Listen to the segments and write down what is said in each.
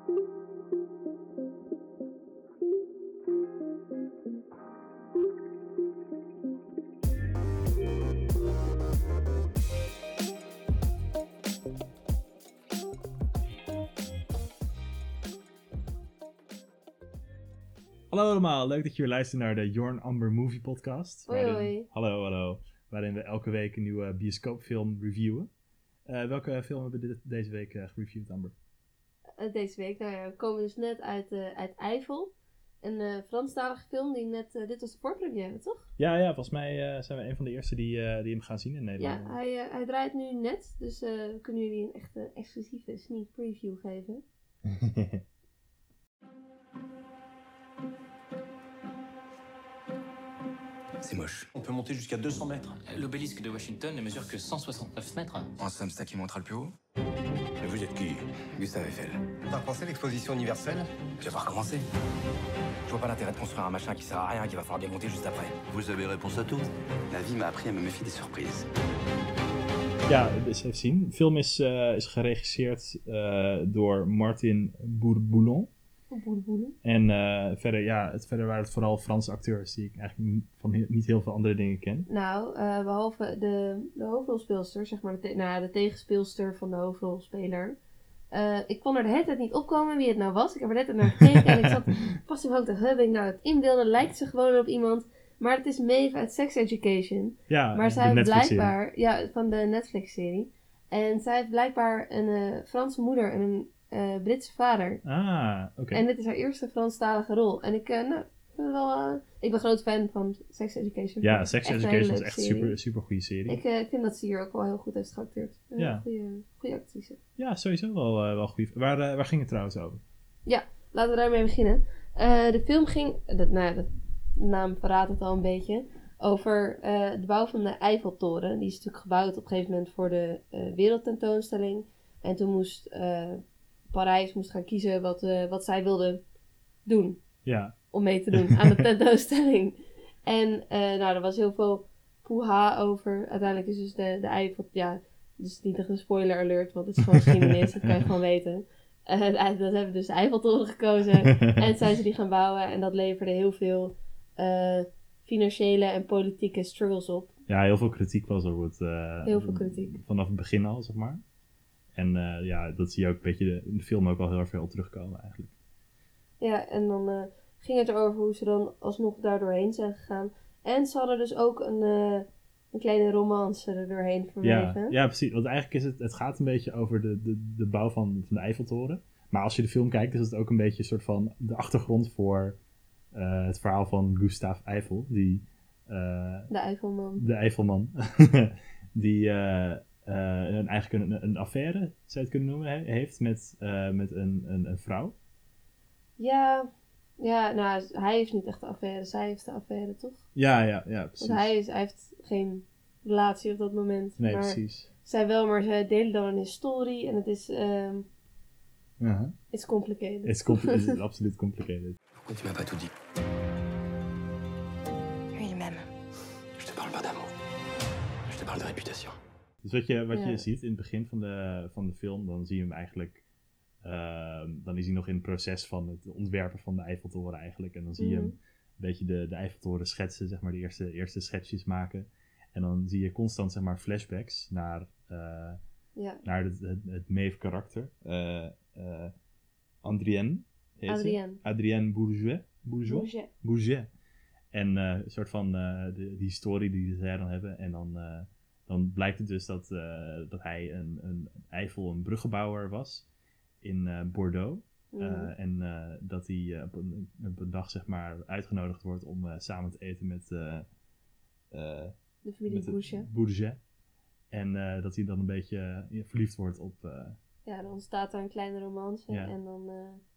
Hallo allemaal, leuk dat je weer luistert naar de Jorn Amber Movie Podcast. Hoi. Hallo. Waarin we elke week een nieuwe bioscoopfilm reviewen. Welke film hebben we deze week gereviewd, Amber? Deze week, we komen dus net uit Eifel. Een Franstalige film die net, dit was de voorpremière, toch? Ja, volgens mij zijn we een van de eerste die hem gaan zien in Nederland. Ja, hij draait nu net, dus we kunnen jullie een echte exclusieve sneak preview geven. C'est moche. On peut monter jusqu'à 200 mètres. L'obélisque de Washington ne mesure que 169 mètres. En somme, c'est ça qui montera le plus haut. Et vous êtes qui? Gustave Eiffel. T'as pensé l'exposition universelle? Je vais pas recommencer. Je vois pas l'intérêt de construire un machin qui sert à rien et qu'il va falloir démonter juste après. Vous avez réponse à tout? La vie m'a appris à me méfier des surprises. Ja, dus even zien. De film is geregisseerd door Martin Bourboulon. En verder waren het vooral Franse acteurs die ik eigenlijk niet heel veel andere dingen ken. Nou, behalve de hoofdrolspeelster, zeg maar de tegenspeelster van de hoofdrolspeler. Ik kon er de hele tijd niet opkomen wie het nou was. Ik heb er net naar gekeken en ik zat passief ook te ben ik nou het inbeelden. Lijkt ze gewoon op iemand. Maar het is Maeve uit Sex Education. Ja, maar zij heeft blijkbaar, van de Netflix-serie. En zij heeft blijkbaar een Franse moeder en een Britse vader. Oké. En dit is haar eerste Franstalige rol. En ik ben groot fan van Sex Education. Ja, Sex Education is echt super goede serie. Ik vind dat ze hier ook wel heel goed heeft geacteerd. Ja. Goede actrice. Ja, sowieso wel goed. Waar ging het trouwens over? Ja, laten we daarmee beginnen. De film ging, de naam verraadt het al een beetje, over de bouw van de Eiffeltoren. Die is natuurlijk gebouwd op een gegeven moment voor de wereldtentoonstelling. En toen moest Parijs gaan kiezen wat zij wilden doen. Ja. Om mee te doen aan de tentoonstelling. En er was heel veel poeha over. Uiteindelijk is dus de Eiffel... Ja, dus niet echt een spoiler alert, want het is gewoon geschiedenis. Dat kan je gewoon weten. Dat hebben dus de Eiffeltoren gekozen. En zijn ze die gaan bouwen. En dat leverde heel veel financiële en politieke struggles op. Ja, heel veel kritiek was er. Heel veel kritiek. Vanaf het begin al, zeg maar. En dat zie je ook een beetje in de film ook al heel erg veel terugkomen eigenlijk. Ja, en dan ging het erover hoe ze dan alsnog daar doorheen zijn gegaan. En ze hadden dus ook een kleine romance er doorheen verweven. Ja, precies. Want eigenlijk het gaat een beetje over de bouw van de Eiffeltoren. Maar als je de film kijkt, is het ook een beetje een soort van de achtergrond voor het verhaal van Gustave Eiffel. De Eifelman. Die eigenlijk een affaire, zou je het kunnen noemen, heeft met een vrouw. Ja, nou, hij heeft niet echt de affaire. Zij heeft de affaire, toch? Ja, precies. Want hij heeft geen relatie op dat moment. Nee, maar precies. Zij wel, maar zij delen dan een historie en het is... It's complicated. It's absoluut complicated. Pourquoi tu m'as pas tout dit? Oui, même. Je te parle pas d'amour. Je te parle de réputation. Dus wat je ziet in het begin van de film, dan zie je hem eigenlijk... dan is hij nog in het proces van het ontwerpen van de Eiffeltoren eigenlijk. En dan zie je hem een beetje de Eiffeltoren schetsen, zeg maar, de eerste schetsjes maken. En dan zie je constant, zeg maar, flashbacks naar het Maeve karakter. Adrienne Bourget. En een soort van die historie die zij dan hebben. En dan blijkt het dus dat hij een Eiffel, een bruggenbouwer was in Bordeaux. En dat hij op een dag, zeg maar, uitgenodigd wordt om samen te eten met de familie Bourget. En dat hij dan een beetje verliefd wordt op... dan ontstaat er een kleine romance. Ja. En dan...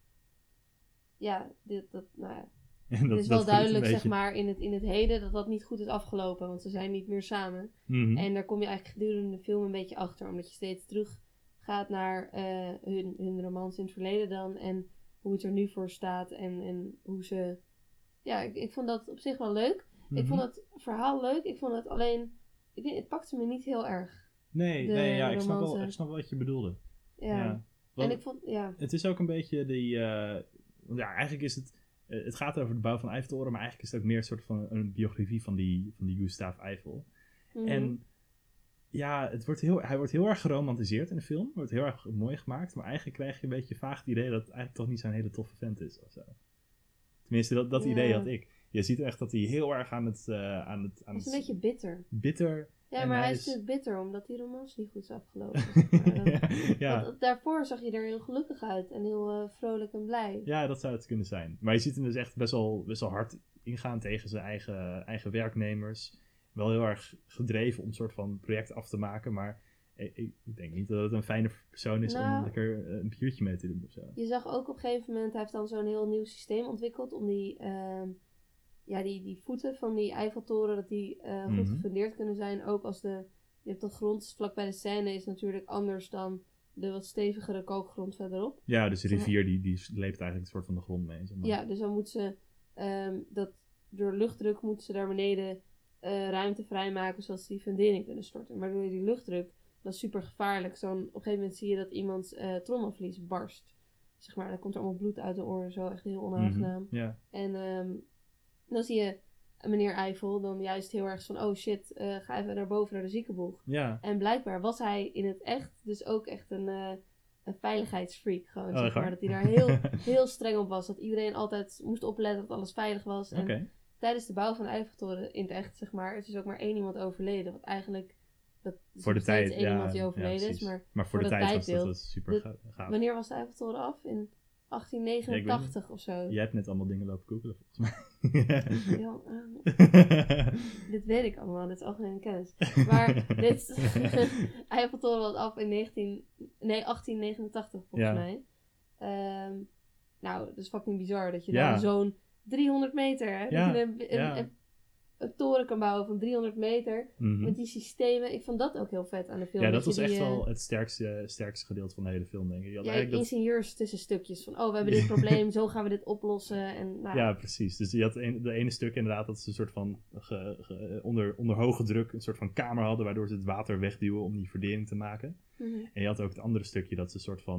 het is wel duidelijk, zeg maar, in het heden dat niet goed is afgelopen. Want ze zijn niet meer samen. Mm-hmm. En daar kom je eigenlijk gedurende de film een beetje achter. Omdat je steeds terug gaat naar hun romance in het verleden dan. En hoe het er nu voor staat. En hoe ze... Ja, ik vond dat op zich wel leuk. Mm-hmm. Ik vond het verhaal leuk. Ik vond het alleen... Het pakte me niet heel erg. Nee, ik snap wel wat je bedoelde. Ja. En ik vond, Het is ook een beetje die... eigenlijk is het... Het gaat over de bouw van de Eiffeltoren, maar eigenlijk is het ook meer een soort van een biografie van die Gustave Eiffel. Mm-hmm. En ja, hij wordt heel erg geromantiseerd in de film. Wordt heel erg mooi gemaakt, maar eigenlijk krijg je een beetje vaag het idee dat het eigenlijk toch niet zo'n hele toffe vent is of zo. Tenminste, dat idee had ik. Je ziet echt dat hij heel erg aan het... Hij is een beetje bitter. Bitter. Ja, maar hij is natuurlijk bitter, omdat die romans niet goed is afgelopen. Want daarvoor zag je er heel gelukkig uit en heel vrolijk en blij. Ja, dat zou het kunnen zijn. Maar je ziet hem dus echt best wel hard ingaan tegen zijn eigen werknemers. Wel heel erg gedreven om een soort van project af te maken, maar ik denk niet dat het een fijne persoon is om lekker een biertje mee te doen of zo. Je zag ook op een gegeven moment, hij heeft dan zo'n heel nieuw systeem ontwikkeld om die voeten van die Eiffeltoren, dat die goed gefundeerd kunnen zijn. Ook als je hebt de grond vlakbij de Seine is natuurlijk anders dan de wat stevigere kalkgrond verderop. Ja, dus de rivier die leept eigenlijk een soort van de grond mee. Zeg maar. Ja, dus dan moeten ze, door luchtdruk moeten ze daar beneden ruimte vrijmaken zodat ze die fundering kunnen storten. Maar door die luchtdruk, dat is super gevaarlijk. Op een gegeven moment zie je dat iemands trommelvlies barst. Zeg maar, dan komt er allemaal bloed uit de oren, zo echt heel onaangenaam. Ja. En dan zie je meneer Eiffel dan juist heel erg van, oh shit, ga even naar boven naar de ziekenboeg. Ja. En blijkbaar was hij in het echt dus ook echt een veiligheidsfreak gewoon, zeg maar. Dat hij daar heel streng op was. Dat iedereen altijd moest opletten dat alles veilig was. En tijdens de bouw van de Eiffeltoren in het echt, zeg maar, is dus ook maar 1 iemand overleden. Wat eigenlijk, dat voor de tijd, 1 iemand die overleden is, maar voor de tijd was dat super gaaf. Wanneer was de Eiffeltoren af? In 1889 of zo. Jij hebt net allemaal dingen lopen googelen, volgens mij. Dit weet ik allemaal, dit is algemene kennis. Maar Eiffeltoren was af in 1889 volgens mij. Nou, dat is fucking bizar dat je dan zo'n 300 meter, hè? Dat je een toren kan bouwen van 300 meter met die systemen. Ik vond dat ook heel vet aan de film. Ja, dat was echt wel het sterkste gedeelte van de hele film, denk ik. Ingenieurs tussenstukjes van, we hebben dit probleem, zo gaan we dit oplossen. En, ja, precies. Dus je had de ene stuk inderdaad dat ze een soort van onder hoge druk een soort van kamer hadden, waardoor ze het water wegduwen om die verdering te maken. Mm-hmm. En je had ook het andere stukje dat ze een soort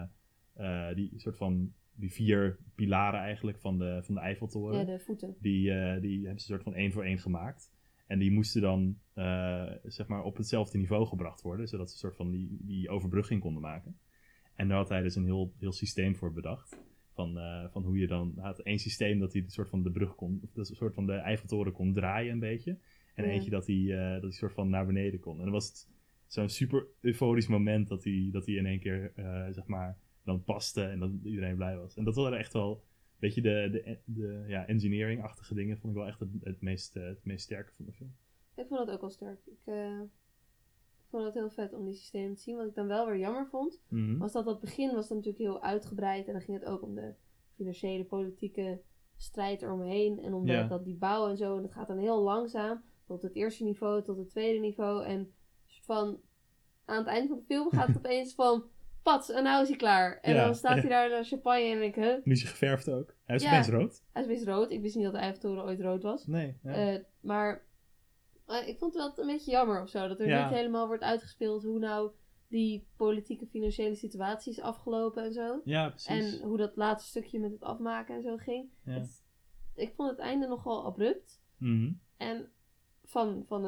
van die 4 pilaren eigenlijk van de Eiffeltoren. Ja, de voeten. Die hebben ze een soort van 1 voor 1 gemaakt. En die moesten dan zeg maar op hetzelfde niveau gebracht worden. Zodat ze een soort van die overbrugging konden maken. En daar had hij dus een heel systeem voor bedacht. Van hoe je dan... Hij had 1 systeem dat hij een soort van de brug kon... Of een soort van de Eiffeltoren kon draaien een beetje. En eentje dat hij soort van naar beneden kon. En dan was het zo'n super euforisch moment dat hij in één keer zeg maar... dan paste en dat iedereen blij was. En dat waren echt wel, weet je, de engineering-achtige dingen vond ik wel echt het meest sterke van de film. Ik vond dat ook wel sterk. Ik vond het heel vet om die systemen te zien. Wat ik dan wel weer jammer vond, was dat begin was dan natuurlijk heel uitgebreid en dan ging het ook om de financiële, politieke strijd eromheen en om dat die bouw en zo. En dat gaat dan heel langzaam tot het eerste niveau, tot het tweede niveau en van aan het einde van de film gaat het opeens van pats, en nou is hij klaar. En dan staat hij daar naar champagne en denk ik, Nu is hij geverfd ook. Hij is opeens rood. Hij is opeens rood. Ik wist niet dat de Eiffeltoren ooit rood was. Nee. Maar ik vond het wel een beetje jammer of zo. Dat er niet helemaal wordt uitgespeeld hoe nou die politieke financiële situatie is afgelopen en zo. Ja, precies. En hoe dat laatste stukje met het afmaken en zo ging. Ja. Ik vond het einde nogal abrupt. Mm-hmm. En van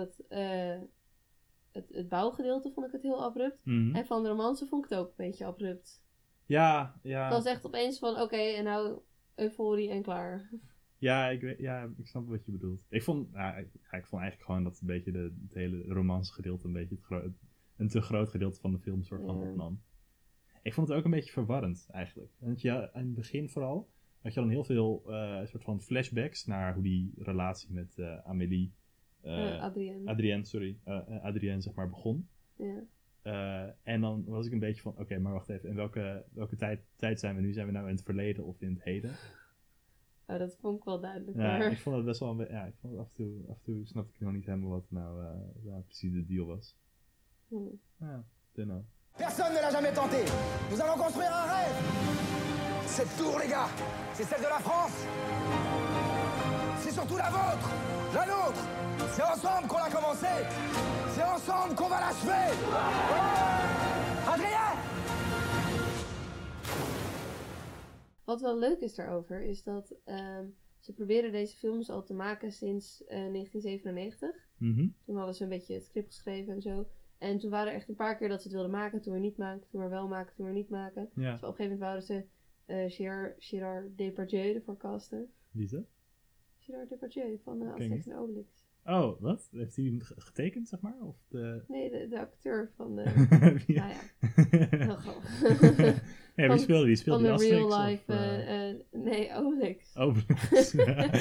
het bouwgedeelte vond ik het heel abrupt. Mm-hmm. En van de romance vond ik het ook een beetje abrupt. Ja. Dat was echt opeens van, oké, en nou euforie en klaar. Ja, ik snap wat je bedoelt. Ik vond eigenlijk gewoon dat een beetje het hele romance gedeelte een beetje een te groot gedeelte van de film soort van opnam. Ik vond het ook een beetje verwarrend eigenlijk. Want aan het begin vooral had je dan heel veel soort van flashbacks naar hoe die relatie met Amélie... Adrienne, zeg maar, begon. Ja. En dan was ik een beetje van, oké, maar wacht even. In welke tijd zijn we nu? Zijn we nou in het verleden of in het heden? Oh, dat vond ik wel duidelijk. Ja, ik vond het best wel ik vond het af en toe snapte ik nog niet helemaal wat nou precies de deal was. Ja, don't know. Personne ne l'a jamais tenté. Nous allons construire un rêve. Cette tour, les gars, c'est celle de la France. C'est surtout la vôtre, la nôtre. C'est ensemble qu'on l'a commencé. C'est ensemble qu'on va l'achever. Adrien! Wat wel leuk is daarover, is dat ze proberen deze films al te maken sinds 1997. Mhm. Toen hadden ze een beetje het script geschreven en zo. En toen waren er echt een paar keer dat ze het wilden maken, toen weer niet maken, toen weer wel maken, toen weer niet maken. Ja. Dus op een gegeven moment wouden ze Gérard Depardieu ervoor casten. Wie is dat? Gérard Depardieu van Ken Asterix ik. en Obelix. Oh, wat? Heeft hij hem getekend, zeg maar? Of de... Nee, de acteur van de... Wie- Nou ja, heel grappig. Ja, wie speelde die? Speelde Van die de Asterix? real life... Of, nee, Obelix. Obelix.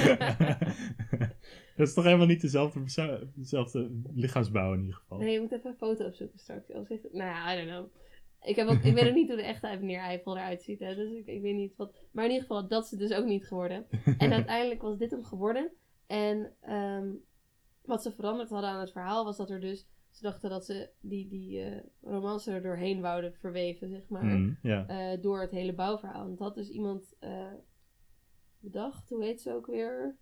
Dat is toch helemaal niet dezelfde lichaamsbouw in ieder geval? Nee, je moet even een foto opzoeken straks. Nou ja, I don't know. Ik weet ook niet hoe de echte meneer Eiffel eruit ziet. Hè, dus ik weet niet wat... Maar in ieder geval, dat is het dus ook niet geworden. En uiteindelijk was dit hem geworden. En wat ze veranderd hadden aan het verhaal was dat er dus... Ze dachten dat ze die romance er doorheen wouden verweven, zeg maar. Ja. Door het hele bouwverhaal. En dat had dus iemand bedacht. Hoe heet ze ook weer?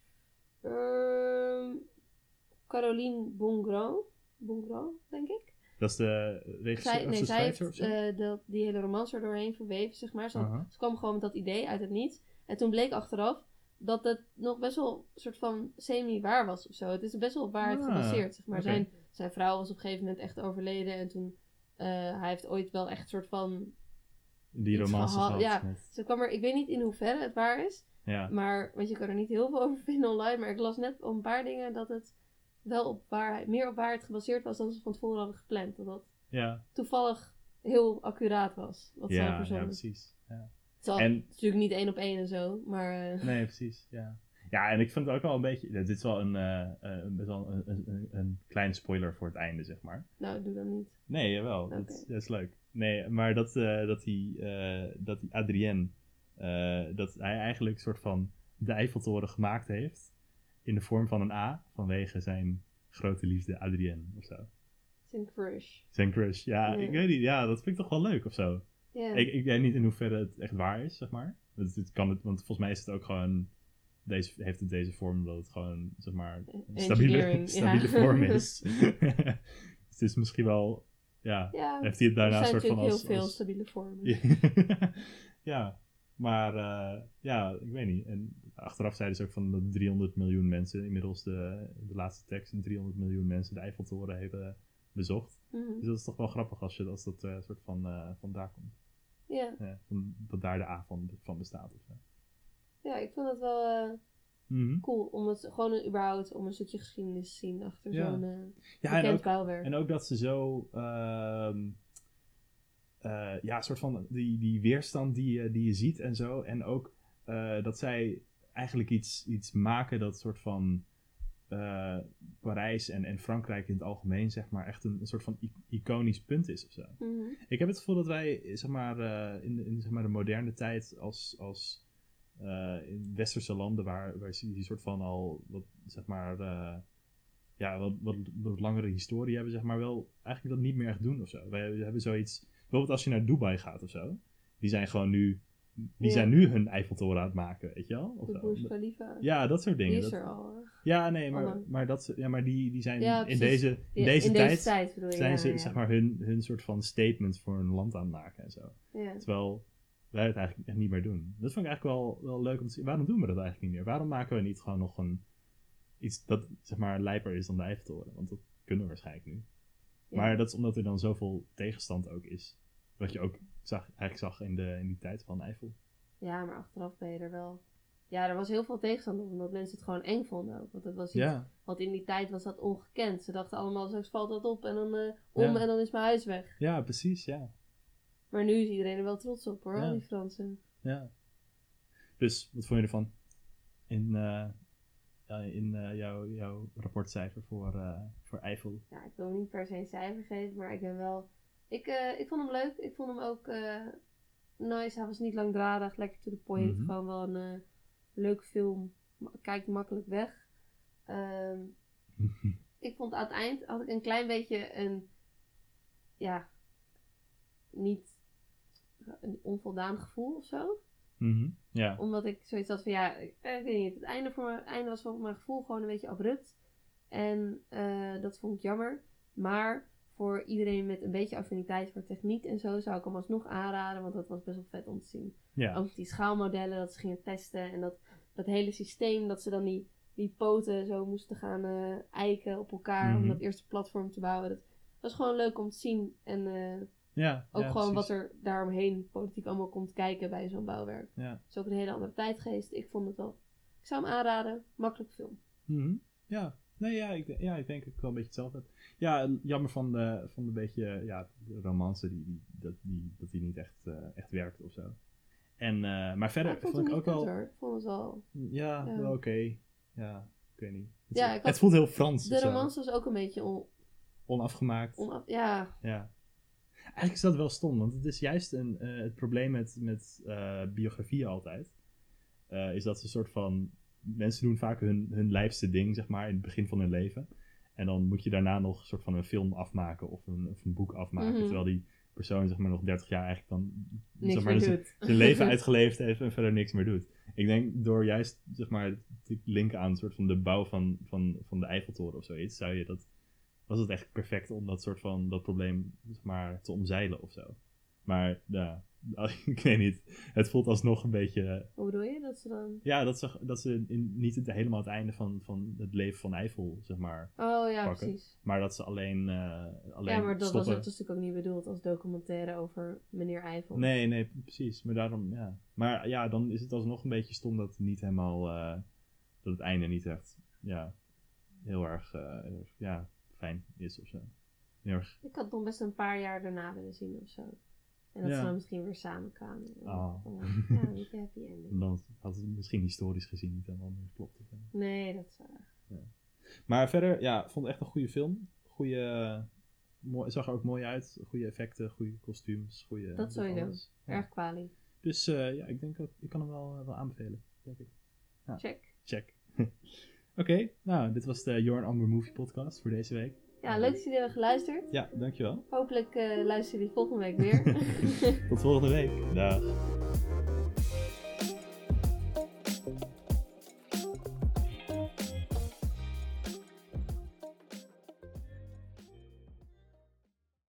Caroline Bongrand, denk ik. Dat is de regisseur of de Zij schrijver of heeft zo? die hele romance er doorheen verweven, zeg maar. Aha. Ze kwam gewoon met dat idee uit het niets. En toen bleek achteraf dat het nog best wel een soort van semi-waar was of zo. Het is best wel op waarheid gebaseerd, zeg maar. oké. Zijn vrouw was op een gegeven moment echt overleden. En toen, hij heeft ooit wel echt een soort van... Die iets romance gehad. Ja, met- ze kwam er... Ik weet niet in hoeverre het waar is. ja. Maar, want je kan er niet heel veel over vinden online. Maar ik las net op een paar dingen dat het wel op waarheid, meer op waarheid gebaseerd was dan ze van tevoren hadden gepland. Dat dat Ja. toevallig heel accuraat was. Wat zij Ja, verzonnen. precies. Ja. Het En- is natuurlijk niet 1 op 1 en zo. Maar Nee, precies. Ja. Ja, en ik vind het ook wel een beetje... Dit is wel best wel een kleine spoiler voor het einde, zeg maar. nou, doe dan niet. Nee, jawel. Oké. Dat is leuk. Nee, maar dat die Adrien... dat hij eigenlijk een soort van de Eiffeltoren gemaakt heeft... in de vorm van een A... vanwege zijn grote liefde Adrien of zo. Zijn crush. Zijn crush. Ja, Ja. ik weet niet. Ja, dat vind ik toch wel leuk of zo. Ja. Ik weet niet in hoeverre het echt waar is, zeg maar. Want volgens mij is het ook gewoon... heeft het deze vorm omdat het gewoon, zeg maar, een stabiele Engineering, ja. vorm is. Het is misschien wel... Ja, Ja, heeft hij het daarna er zijn soort van natuurlijk heel veel als... stabiele vormen. Ja, maar ja, ik weet niet. En achteraf zeiden ze ook van dat 300 miljoen mensen, inmiddels de laatste tekst, 300 miljoen mensen de Eiffeltoren hebben bezocht. Mhm. Dus dat is toch wel grappig als dat soort van daar komt. Ja. Dat daar de A van bestaat of zo. Ja, ik vond het wel Mhm. cool om het gewoon überhaupt om een stukje geschiedenis te zien achter Ja. zo'n Ja, bekend bouwwerk. en ook dat ze zo, soort van die weerstand die je ziet en zo. En ook dat zij eigenlijk iets maken dat soort van Parijs en Frankrijk in het algemeen, zeg maar, echt een soort van iconisch punt is of zo. Mhm. Ik heb het gevoel dat wij, zeg maar, in zeg maar de moderne tijd als in westerse landen waar die soort van al wat, zeg maar, wat langere historie hebben, zeg maar, wel eigenlijk dat niet meer echt doen of zo. Wij hebben zoiets, bijvoorbeeld als je naar Dubai gaat of zo, die zijn gewoon nu, zijn nu hun Eiffeltoren aan het maken, weet je wel? Of De zo. Burj Khalifa. Ja, dat soort dingen. Die is Dat- er al. ja, nee, Allang. maar die zijn Ja, in precies. deze In tijd deze tijd bedoel je. zijn ja, ze, ja. zeg maar, hun soort van statement voor een land aan het maken en zo. Ja. Terwijl wij het eigenlijk echt niet meer doen. Dat vond ik eigenlijk wel leuk om te zien. Waarom doen we dat eigenlijk niet meer? Waarom maken we niet gewoon nog iets dat, zeg maar, lijper is dan de Eiffeltoren? Want dat kunnen we waarschijnlijk nu. Ja. Maar dat is omdat er dan zoveel tegenstand ook is. Wat je ook eigenlijk zag in die tijd van Eiffel. Ja, maar achteraf ben je er wel... Ja, er was heel veel tegenstand op, omdat mensen het gewoon eng vonden ook. Want het was iets... Ja, Want in die tijd was dat ongekend. Ze dachten allemaal, straks valt dat op en dan Ja. en dan is mijn huis weg. ja, precies, ja. Maar nu is iedereen er wel trots op hoor, Ja. al die Fransen. Ja. Dus, wat vond je ervan? In jouw rapportcijfer voor Eiffel? Ja, ik wil hem niet per se een cijfer geven, maar ik ben wel... Ik vond hem leuk. Ik vond hem ook nice. Hij was niet langdradig, lekker to the point. Mhm. Gewoon wel een leuke film. Kijkt makkelijk weg. Ik vond aan het eind had ik een klein beetje niet een onvoldaan gevoel of zo. Mhm. Ja. Omdat ik zoiets had van ik weet niet. Het einde was voor mijn gevoel gewoon een beetje abrupt. En dat vond ik jammer. Maar voor iedereen met een beetje affiniteit voor techniek en zo, zou ik hem alsnog aanraden, want dat was best wel vet om te zien. Ja. Ook die schaalmodellen, dat ze gingen testen en dat hele systeem, dat ze dan die poten zo moesten gaan eiken op elkaar om dat eerste platform te bouwen. Dat was gewoon leuk om te zien en ook gewoon precies. wat er daaromheen politiek allemaal komt kijken bij zo'n bouwwerk. Ja. Het is ook een hele andere tijdgeest. Ik vond het wel. Ik zou hem aanraden. Makkelijk film. Mhm. Ja. Nee, ik denk dat ik wel een beetje hetzelfde heb. Ja, jammer van de beetje de romance dat die niet echt werkt of zo. En, maar verder vond vond ik ook wel... Ik vond het wel... Ja, wel oké. Ja, ik weet niet. Het voelt heel Frans. De romance was ook een beetje onafgemaakt. Ja. Eigenlijk is dat wel stom, want het is juist het probleem met biografieën altijd. Is dat ze een soort van... Mensen doen vaak hun lijfste ding, zeg maar, in het begin van hun leven. En dan moet je daarna nog een soort van een film afmaken of een boek afmaken. Terwijl die persoon, zeg maar, nog 30 jaar eigenlijk dan... Niks meer doet. Zijn leven uitgeleefd heeft en verder niks meer doet. Ik denk door juist, zeg maar, te linken aan een soort van de bouw van de Eiffeltoren of zoiets, was het echt perfect om dat probleem, zeg maar, te omzeilen of zo. Maar, ja, ik weet niet. Het voelt alsnog een beetje... Hoe bedoel je? Dat ze dan... Ja, dat ze niet helemaal het einde van het leven van Eiffel, zeg maar, Oh ja, pakken. precies. Maar dat ze alleen ja, maar dat was natuurlijk ook niet bedoeld als documentaire over meneer Eiffel. Nee, precies. Maar daarom, ja. Maar ja, dan is het alsnog een beetje stom dat het niet helemaal... dat het einde niet echt, heel erg fijn is of zo. Heel erg... Ik had nog best een paar jaar daarna willen zien of zo. En dat ze dan misschien weer samenkwamen. Ja, niet de happy ending. Dan had het misschien historisch gezien niet helemaal meer klopt. Nee, dat is waar. Ja. Maar verder, ik vond het echt een goede film. Zag er ook mooi uit. Goede effecten, goede kostuums. Dat sowieso. Erg kwalie. Dus ik denk dat ik kan hem wel aanbevelen. Denk ik. Ja. Check. Oké, nou, dit was de Your Amber Movie Podcast voor deze week. Ja, leuk dat jullie hebben geluisterd. Ja, dankjewel. Hopelijk luisteren jullie volgende week weer. Tot volgende week. Dag.